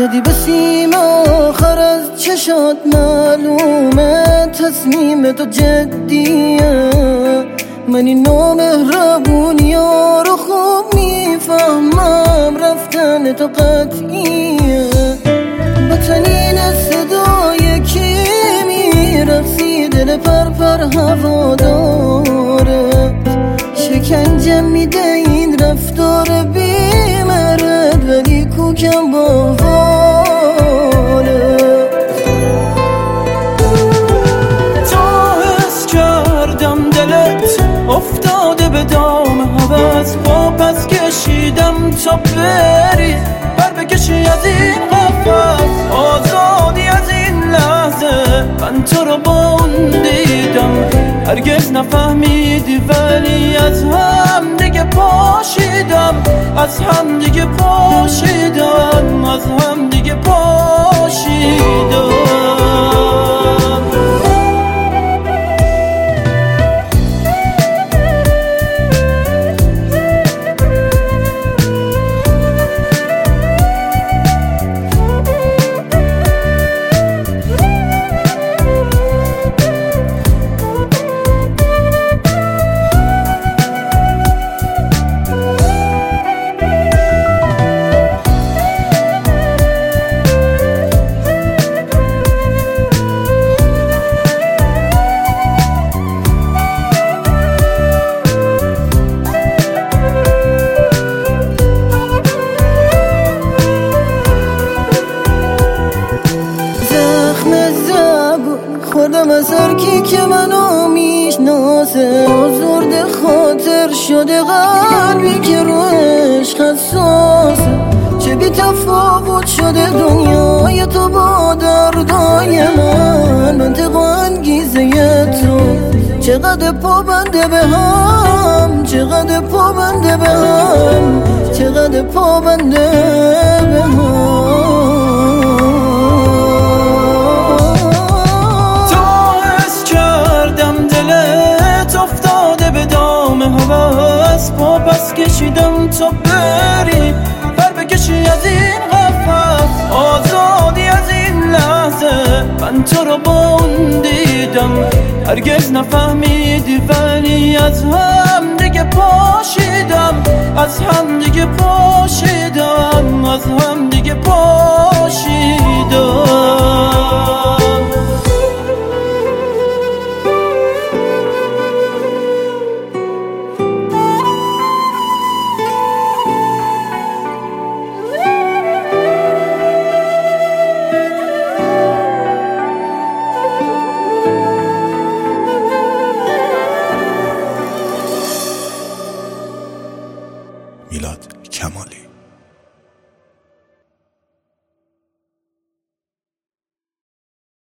زدی به سیم آخر از چشات معلومه تصمیم تو جدیه. من این نامهربونی ها رو خوب میفهمم، رفتن تو قطعیه. با تنین صدای کی میرقصی دل پر هوادارت، شکنجه میده این رفتار بیمرد ولی کوکم باواره. تا حس کردم دلت افتاده به دام هوس، با پس کشیدم تا بری بر بکشی از این قفس. آزادی از این لحظه من تو رو با اون دیدم، هرگز نفهمیدی ولی از هم دیگه پاشیدم، از هم دیگه پاشیدم، از هم دیگه پاشیدم. خوردم از هر کی که منو میشناسه، آزرده خاطر شده قلبی که رو عشق حساسه. چه بی تفاوت شده دنیای تو با دردای من، منطق و انگیزه تو چقدر پابنده به هم، چقدر پابنده به هم، چقدر پابنده به هم. با پس کشیدم تا بری بر بکشی از این قفس. آزادی از این لحظه من تو رو با اون دیدم، هرگز نفهمیدی ولی از هم دیگه پاشیدم، از هم دیگه پاشیدم، از هم دیگه پاشیدم.